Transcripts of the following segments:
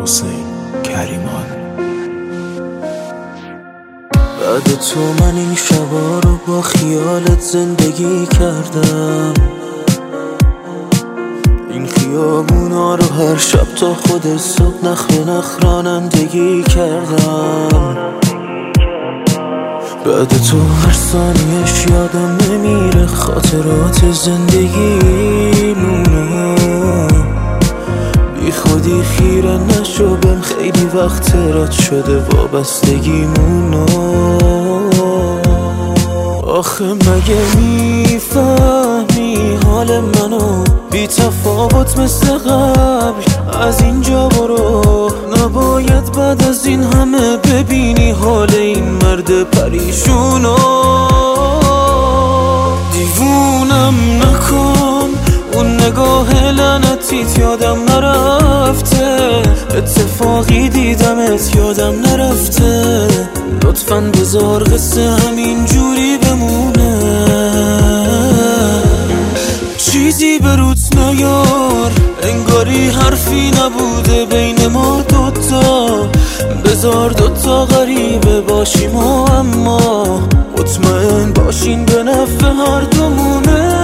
حسین کریمان. بعد تو من این شبا رو با خیالت زندگی کردم، این خیابونا رو هر شب تا خود صبح نخ به نخ رانندگی کردم. بعد تو هر ثانیش یادم نمیره خاطرات زندگیمونو، بی خودی خیره نشو بهم، خیلی وقت رد شده وابستگیمونو. آخه مگه میفهمی حال منو؟ بی تفاوت مثل قبل از اینجا برو، نباید بعد از این همه ببینی حال این مرد پریشونو. دیوونم نکن، اون نگاه لعنتیت یادم نرفته، اتفاقی دیدمت یادم نرفته. لطفاً بذار قصه همین جوری بمونه، چیزی به روت نیار، انگاری حرفی نبوده بین ما دوتا. بذار دوتا غریبه باشیم و اما مطمئن باشین به نفع هر دومونه.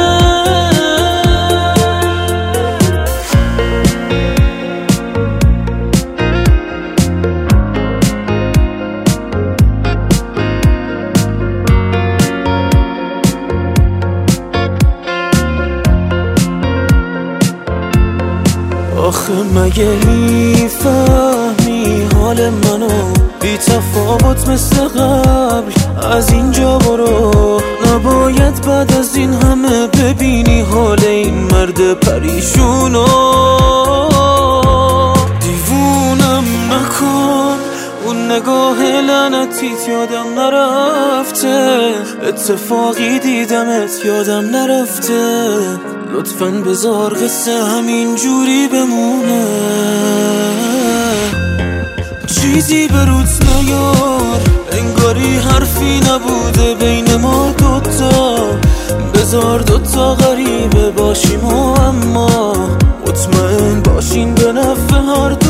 آخه مگه میفهمی حال منو؟ بی تفاوت مثل قبل از اینجا برو، نباید بعد از این همه ببینی حال این مرد پریشونو. دیوونم نکن، اون نگاه لعنتیت یادم نرفته، اتفاقی دیدمت یادم نرفته. لطفاً بذار قصه همین جوری بمونه، چیزی به روت نیار، انگاری حرفی نبوده بین ما دوتا. بذار دوتا غریبه باشیم و اما مطمئن باشین به نفع هر دو.